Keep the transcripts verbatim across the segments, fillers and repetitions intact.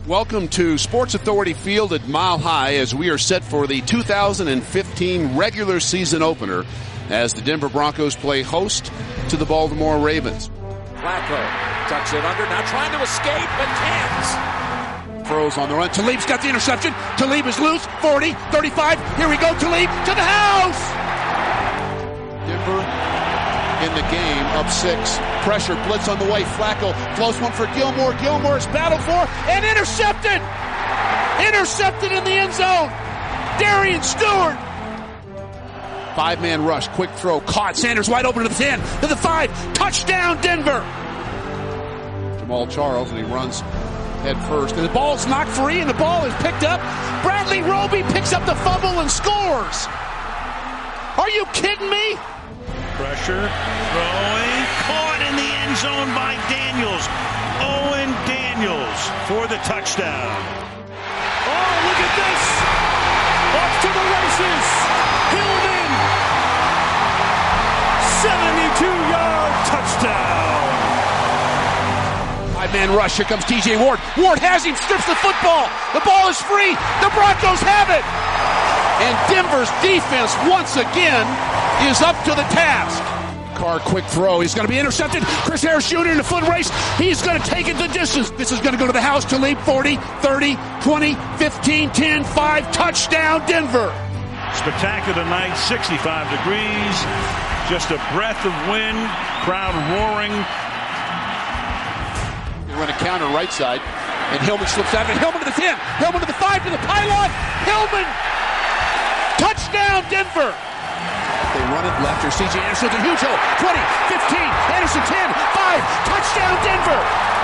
Welcome to Sports Authority Field at Mile High as we are set for the two thousand fifteen regular season opener as the Denver Broncos play host to the Baltimore Ravens. Flacco tucks it under, now trying to escape, but can't. Throws on the run. Talib's got the interception. Talib is loose. forty, thirty-five. Here we go. Talib to the house. Denver in the game, up six. Pressure, blitz on the way. Flacco flows one for Gilmore. Gilmore is battled for and intercepted. Intercepted in the end zone. Darian Stewart. Five-man rush, quick throw, caught. Sanders wide open to the ten, to the five. Touchdown, Denver. Jamal Charles, and he runs head first. And the ball's knocked free, and the ball is picked up. Bradley Roby picks up the fumble and scores. Are you kidding me? Pressure, throwing, caught in the end zone by Daniels. Owen Daniels for the touchdown. Oh, look at this. Off to the races. Hillman. seventy-two yard touchdown. Five-man rush. Here comes T J Ward. Ward has him, strips the football. The ball is free. The Broncos have it. And Denver's defense once again is up to the task. Carr, quick throw. He's going to be intercepted. Chris Harris Junior in the foot race. He's going to take it the distance. This is going to go to the house. Talib, forty, thirty, twenty, fifteen, ten, five. Touchdown, Denver. Spectacular night, sixty-five degrees. Just a breath of wind. Crowd roaring. They run a counter right side. And Hillman slips out. And Hillman to the ten. Hillman to the five, to the pylon. Hillman. Touchdown, Denver. They run it left. Here's C J Anderson. A huge hole. twenty, fifteen. Anderson, ten, five. Touchdown, Denver.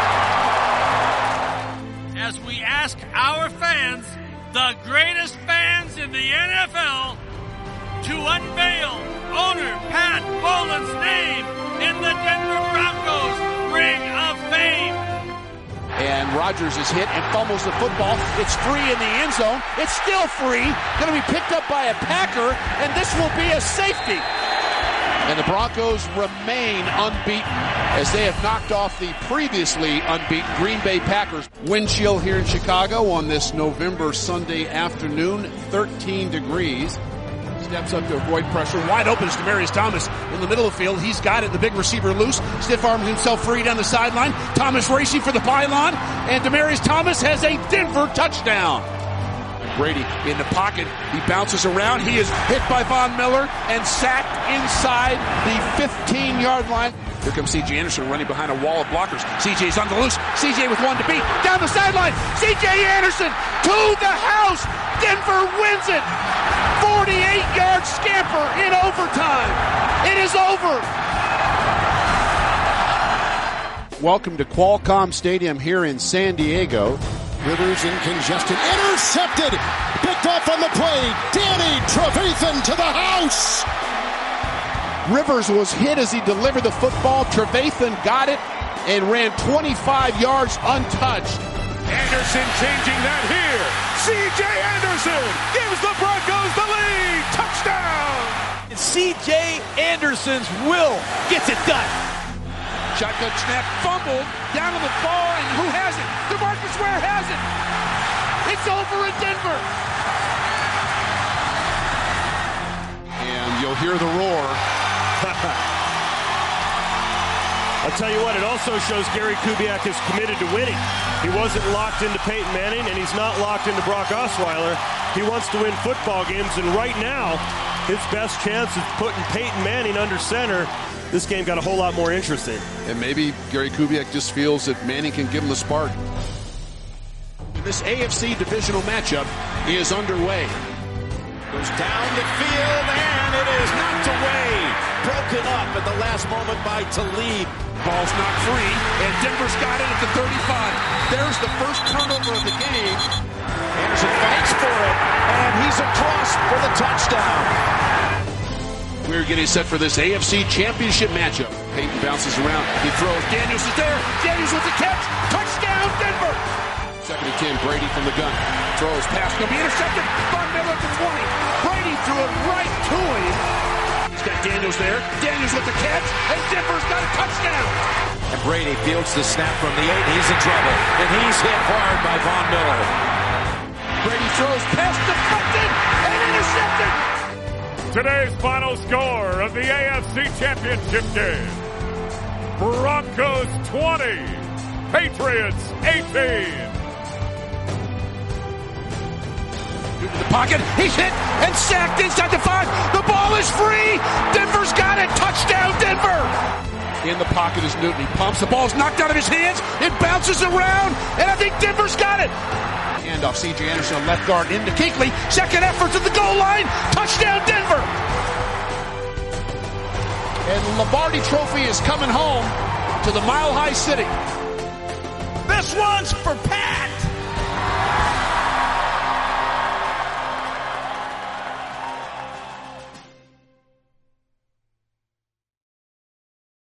As we ask our fans, the greatest fans in the N F L, to unveil owner Pat Bowlen's name in the Denver Broncos Ring of Fame. And Rodgers is hit and fumbles the football. It's free in the end zone. It's still free. Going to be picked up by a Packer, and this will be a safety. And the Broncos remain unbeaten as they have knocked off the previously unbeaten Green Bay Packers. Wind chill here in Chicago on this November Sunday afternoon, thirteen degrees. Steps up to avoid pressure. Wide open is Demaryius Thomas in the middle of the field. He's got it. The big receiver loose. Stiff arms himself free down the sideline. Thomas racing for the pylon. And Demaryius Thomas has a Denver touchdown. Brady in the pocket. He bounces around. He is hit by Von Miller and sacked inside the fifteen-yard line. Here comes C J Anderson running behind a wall of blockers. C J's on the loose. C J with one to beat. Down the sideline. C J Anderson to the house. Denver wins it. forty-eight yard scamper in overtime. It is over. Welcome to Qualcomm Stadium here in San Diego. Rivers in congestion. Intercepted. Picked off on the play. Danny Trevathan to the house. Rivers was hit as he delivered the football. Trevathan got it and ran twenty-five yards untouched. Anderson changing that here. C J Anderson gives the Broncos the lead. Touchdown. C J Anderson's will gets it done. Shotgun snap, fumbled, down on the ball, and who has it? DeMarcus Ware has it. It's over in Denver. And you'll hear the roar. I'll tell you what, it also shows Gary Kubiak is committed to winning. He wasn't locked into Peyton Manning, and he's not locked into Brock Osweiler. He wants to win football games, and right now, his best chance is putting Peyton Manning under center. This game got a whole lot more interesting. And maybe Gary Kubiak just feels that Manning can give him the spark. This A F C divisional matchup is underway. Goes down the field, and it is knocked away. Broken up at the last moment by Talib. Ball's not free, and Denver's got it at the thirty-five. There's the first turnover of the game. Anderson fights for it, and he's across for the touchdown. We're getting set for this A F C championship matchup. Peyton bounces around. He throws. Daniels is there. Daniels with the catch. Touchdown, Denver. Second and ten, Brady from the gun. Throws, pass, going to be intercepted. Von Miller at the twenty. Brady threw it right to him. He's got Daniels there. Daniels with the catch, and Denver's got a touchdown. And Brady fields the snap from the eight. He's in trouble. And he's hit hard by Von Miller. Brady throws past deflected and intercepted. Today's final score of the A F C Championship game. Broncos twenty, Patriots eighteen. Into the pocket, he's hit and sacked inside the five. The ball is free. Denver's got it. Touchdown, Denver. In the pocket is Newton. He pumps. The ball's knocked out of his hands. It bounces around, and I think Denver's got it. Handoff, C J Anderson, left guard into Kuechly. Second effort to the goal line. Touchdown, Denver. And the Lombardi Trophy is coming home to the Mile High City. This one's for Pat.